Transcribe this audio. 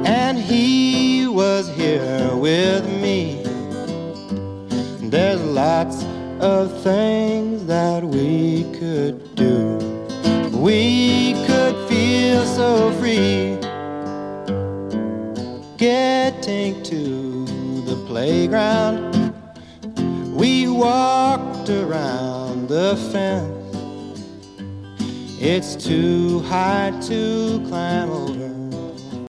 and he was here with me. There's lots of things that we could do. We could feel so free, getting to the playground. We walked around the fence. It's too high to climb over.